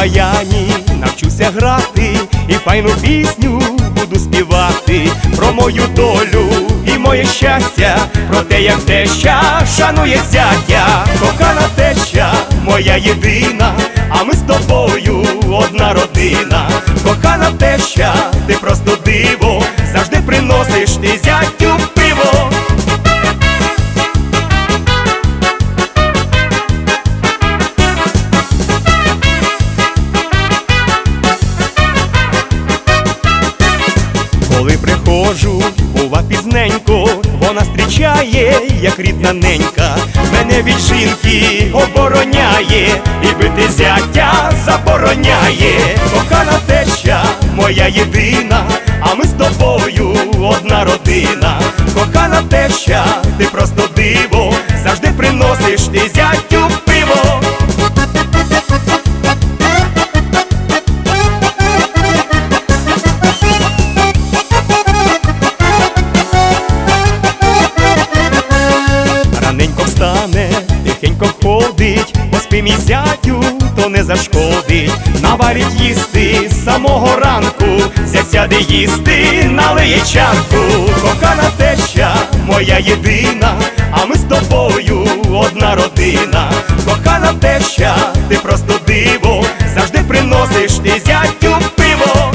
баяні навчуся грати і файну пісню буду співати про мою долю і моє щастя, про те, як теща шанує зятя. Кохана теща, моя єдина, а ми з тобою одна родина. Кохана теща, ти просто диво, завжди приносиш ти зятю пиво. Коли приходжу, бува пізненько, вона зустрічає, як рідна ненька. Мене від жінки обороняє і бити зятя забороняє. Кохана теща, моя єдина, а ми з тобою одна родина. Кохана теща, ти просто диво, завжди приносиш ти зятю пиво. Раненько встане, тихенько ходить, поспи мій зятю, то не зашкодить. Наварить їсти з самого ранку, зять сяде їсти, налиє чарку. Кохана теща, моя єдина, а ми з тобою одна родина. Кохана теща, ти просто диво, завжди приносиш ти зятю пиво.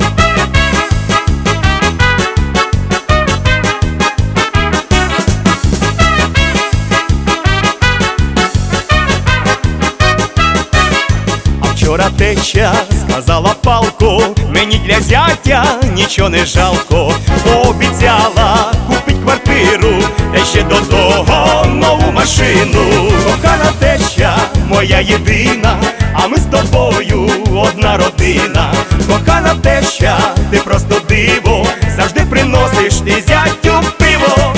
Вчора теща сказала палко, мені для зятя нічого не жалко. Пообіцяла купить квартиру, та ще до того нову машину. Кохана теща, моя єдина, а ми з тобою одна родина. Кохана теща, ти просто диво, завжди приносиш ти зятю пиво.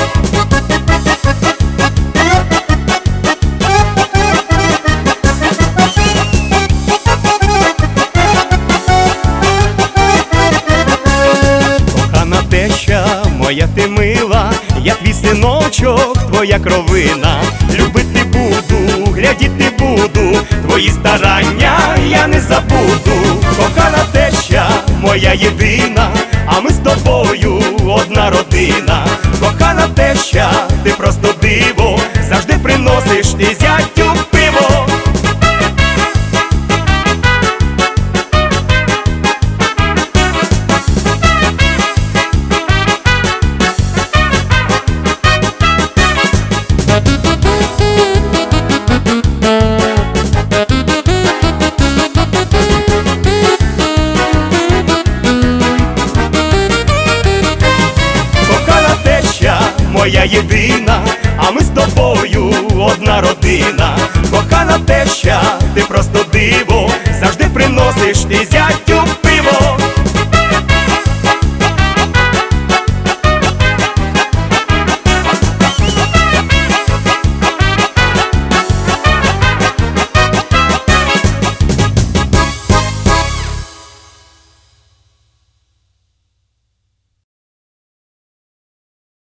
Моя ти мила, я твій синочок, твоя кровина. Любити буду, глядіти буду, твої старання я не забуду. Кохана теща, моя єдина, а ми з тобою одна родина. Кохана теща, ти просто диво, завжди приносиш ти зятю пиво. Моя єдина, а ми з тобою одна родина. Кохана теща, ти просто диво, завжди приносиш ти зятю